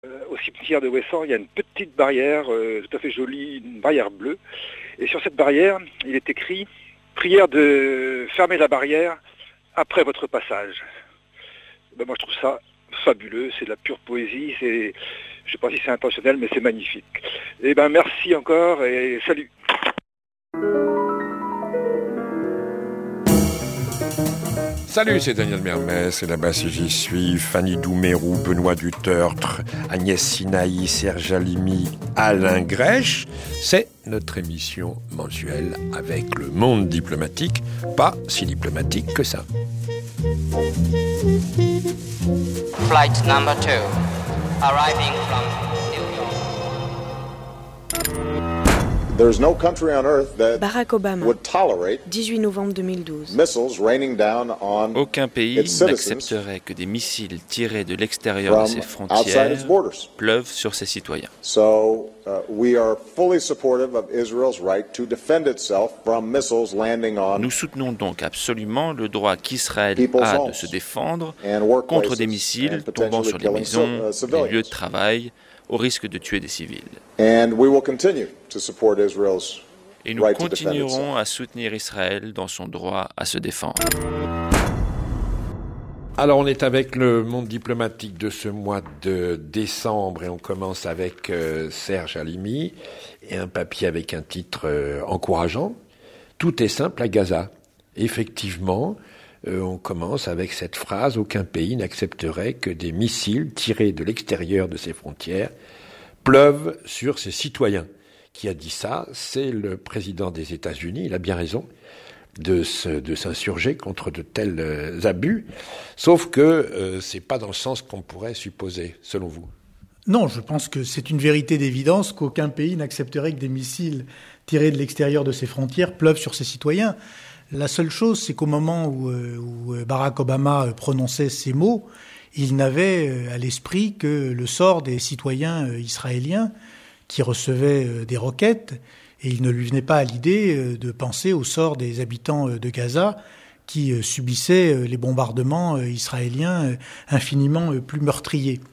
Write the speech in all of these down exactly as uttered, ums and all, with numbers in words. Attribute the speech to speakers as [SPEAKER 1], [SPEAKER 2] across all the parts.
[SPEAKER 1] Au cimetière de Ouessant, il y a une petite barrière euh, tout à fait jolie, une barrière bleue. Et sur cette barrière, il est écrit « Prière de fermer la barrière après votre passage ». Ben moi, je trouve ça fabuleux, c'est de la pure poésie, c'est, je ne sais pas si c'est intentionnel, mais c'est magnifique. Et ben merci encore et salut.
[SPEAKER 2] Salut, c'est Daniel Mermès, et là-bas si j'y suis, Fanny Doumerou, Benoît Dutertre, Agnès Sinaï, Serge Halimi, Alain Grèche. C'est notre émission mensuelle avec le monde diplomatique, pas si diplomatique que ça.
[SPEAKER 3] Flight number two, arriving from New York.
[SPEAKER 4] There's no country on earth that
[SPEAKER 5] Barack Obama,
[SPEAKER 4] would tolerate
[SPEAKER 5] dix-huit novembre deux mille douze.
[SPEAKER 4] missiles raining down on
[SPEAKER 6] Aucun pays
[SPEAKER 4] its citizens
[SPEAKER 6] n'accepterait que des missiles tirés de l'extérieur de
[SPEAKER 4] from
[SPEAKER 6] ses
[SPEAKER 4] outside
[SPEAKER 6] frontières
[SPEAKER 4] its borders.
[SPEAKER 6] pleuvent sur ses citoyens.
[SPEAKER 4] So uh, we are fully supportive of Israel's right to defend itself from missiles landing on
[SPEAKER 6] Nous soutenons donc absolument le droit qu'Israël
[SPEAKER 4] People's
[SPEAKER 6] a de
[SPEAKER 4] homes
[SPEAKER 6] se défendre
[SPEAKER 4] and
[SPEAKER 6] contre des
[SPEAKER 4] workplaces
[SPEAKER 6] missiles
[SPEAKER 4] and
[SPEAKER 6] tombant
[SPEAKER 4] potentially
[SPEAKER 6] sur les
[SPEAKER 4] killing
[SPEAKER 6] maisons,
[SPEAKER 4] civ- uh,
[SPEAKER 6] les lieux
[SPEAKER 4] civilians.
[SPEAKER 6] de travail, au risque de tuer des civils.
[SPEAKER 4] And we will continue to support Israel's
[SPEAKER 6] Et nous
[SPEAKER 4] right to defend
[SPEAKER 6] continuerons
[SPEAKER 4] itself.
[SPEAKER 6] à soutenir Israël dans son droit à se défendre.
[SPEAKER 2] Alors on est avec le monde diplomatique de ce mois de décembre et on commence avec euh, Serge Halimi et un papier avec un titre euh, encourageant. Tout est simple à Gaza. Effectivement, euh, on commence avec cette phrase « Aucun pays n'accepterait que des missiles tirés de l'extérieur de ses frontières pleuvent sur ses citoyens ». Qui a dit ça, c'est le président des États-Unis, il a bien raison de, se, de s'insurger contre de tels euh, abus, sauf que euh, c'est pas dans le sens qu'on pourrait supposer, selon vous.
[SPEAKER 7] Non, je pense que c'est une vérité d'évidence qu'aucun pays n'accepterait que des missiles tirés de l'extérieur de ses frontières pleuvent sur ses citoyens. La seule chose, c'est qu'au moment où, euh, où Barack Obama prononçait ces mots, il n'avait à l'esprit que le sort des citoyens israéliens qui recevait des roquettes, et il ne lui venait pas à l'idée de penser au sort des habitants de Gaza qui subissaient les bombardements israéliens infiniment plus meurtriers.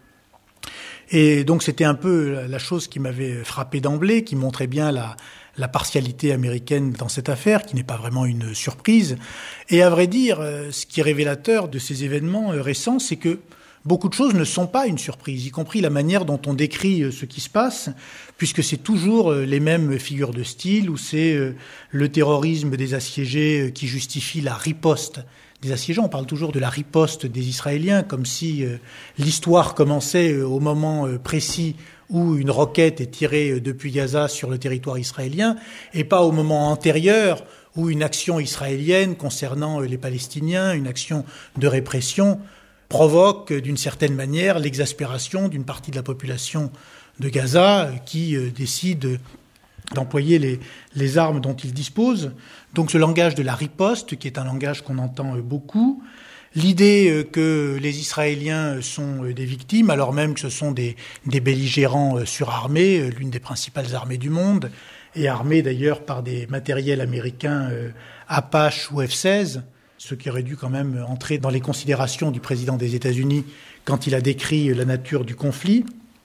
[SPEAKER 7] Et donc c'était un peu la chose qui m'avait frappé d'emblée, qui montrait bien la, la partialité américaine dans cette affaire, qui n'est pas vraiment une surprise. Et à vrai dire, ce qui est révélateur de ces événements récents, c'est que beaucoup de choses ne sont pas une surprise, y compris la manière dont on décrit ce qui se passe, puisque c'est toujours les mêmes figures de style, où c'est le terrorisme des assiégés qui justifie la riposte des assiégés. On parle toujours de la riposte des Israéliens, comme si l'histoire commençait au moment précis où une roquette est tirée depuis Gaza sur le territoire israélien, et pas au moment antérieur où une action israélienne concernant les Palestiniens, une action de répression, provoque d'une certaine manière l'exaspération d'une partie de la population de Gaza qui euh, décide d'employer les, les armes dont il dispose. Donc ce langage de la riposte, qui est un langage qu'on entend euh, beaucoup, l'idée euh, que les Israéliens sont euh, des victimes, alors même que ce sont des, des belligérants euh, surarmés, euh, l'une des principales armées du monde, et armés d'ailleurs par des matériels américains euh, Apache ou F seize, ce qui aurait dû quand même entrer dans les considérations du président des États-Unis quand il a décrit la nature du conflit.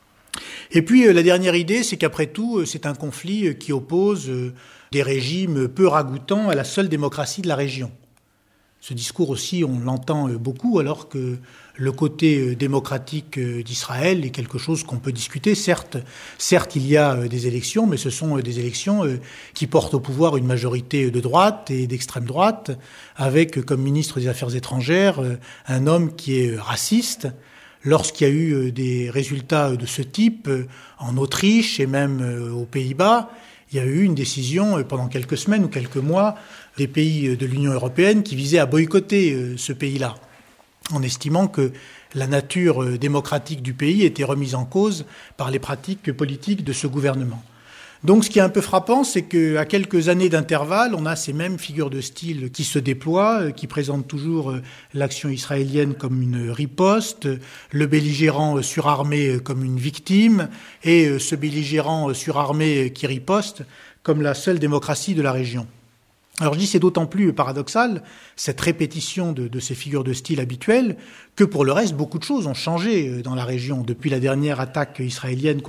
[SPEAKER 7] Et puis la dernière idée, c'est qu'après tout, c'est un conflit qui oppose des régimes peu ragoûtants à la seule démocratie de la région. Ce discours aussi, on l'entend beaucoup, alors que le côté démocratique d'Israël est quelque chose qu'on peut discuter. Certes, certes, il y a des élections, mais ce sont des élections qui portent au pouvoir une majorité de droite et d'extrême droite, avec comme ministre des Affaires étrangères un homme qui est raciste. Lorsqu'il y a eu des résultats de ce type en Autriche et même aux Pays-Bas, il y a eu une décision pendant quelques semaines ou quelques mois des pays de l'Union européenne qui visaient à boycotter ce pays-là, en estimant que la nature démocratique du pays était remise en cause par les pratiques politiques de ce gouvernement. Donc ce qui est un peu frappant, c'est qu'à quelques années d'intervalle, on a ces mêmes figures de style qui se déploient, qui présentent toujours l'action israélienne comme une riposte, le belligérant surarmé comme une victime, et ce belligérant surarmé qui riposte comme la seule démocratie de la région. Alors je dis c'est d'autant plus paradoxal, cette répétition de, de ces figures de style habituelles, que pour le reste, beaucoup de choses ont changé dans la région depuis la dernière attaque israélienne